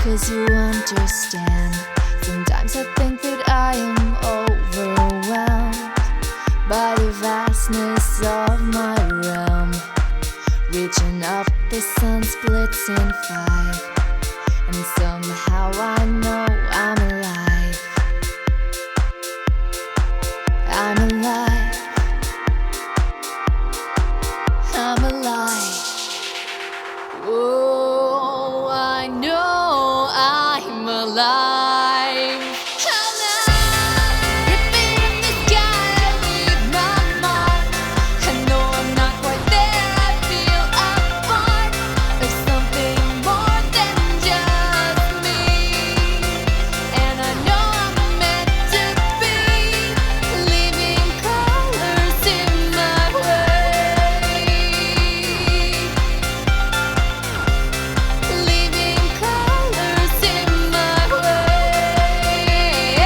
'cause you understand. Sometimes I think that I am overwhelmed by the vastness of my realm. Reaching up, the sun splits in five, and somehow I know I'm alive. I'm alive. I'm alive. Oh, I know I'm alive. I'm alive. Ripping up the sky, I leave my mark. I know I'm not quite there, I feel a part of something more than just me. And I know I'm meant to be, leaving colors in my way. Leaving colors in my way.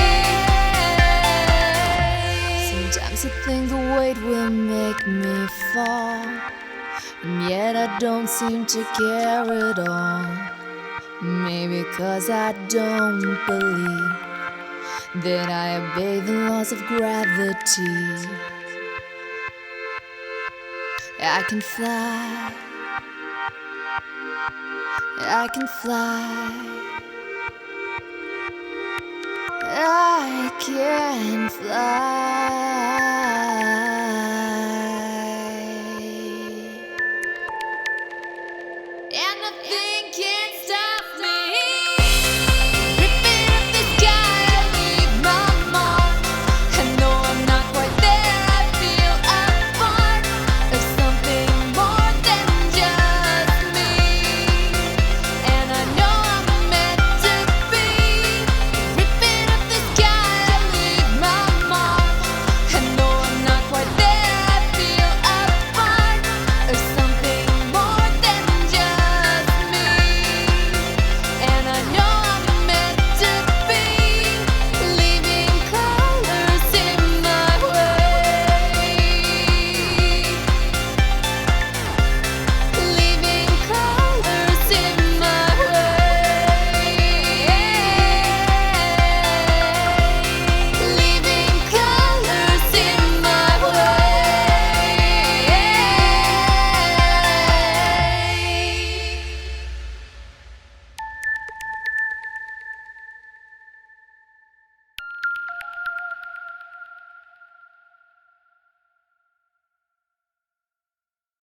Sometimes I think the weight will make me fall, and yet I don't seem to care at all. Maybe 'cause I don't believe that I obey the laws of gravity. I can fly. I can fly. I can fly. And I think